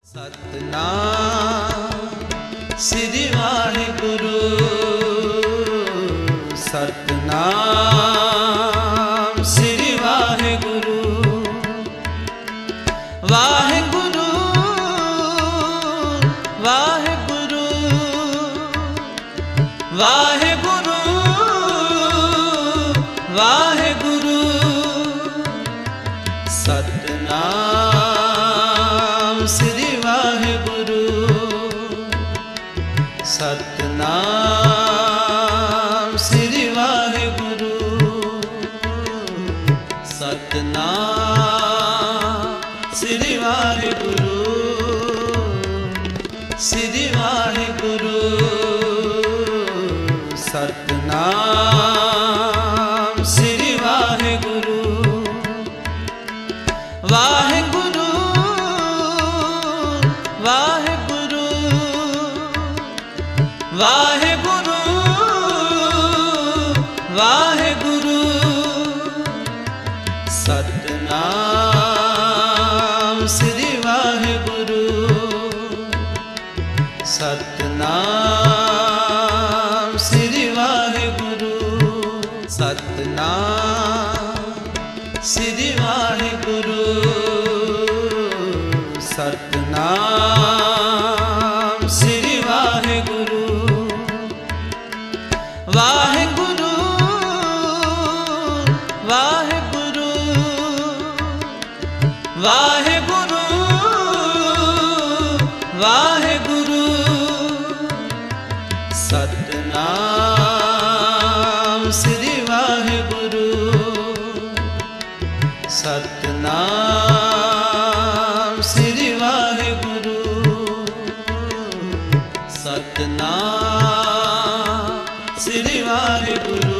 Satnam Shri Waheguru Satnam Shri Waheguru Waheguru Waheguru Waheguru Waheguru Satnam Shri Waheguru Satnam Shri Waheguru Satnam Shri Waheguru Shri Waheguru Satnam Shri Waheguru Waheguru Waheguru Waheguru Waheguru Satnam Shri Waheguru Satnam Shri Waheguru Satnam Shri Waheguru Satnam Shri Waheguru Waheguru Waheguru Waheguru Waheguru Satnam Shri Waheguru Satnam Shri Waheguru Satnam Shri Waheguru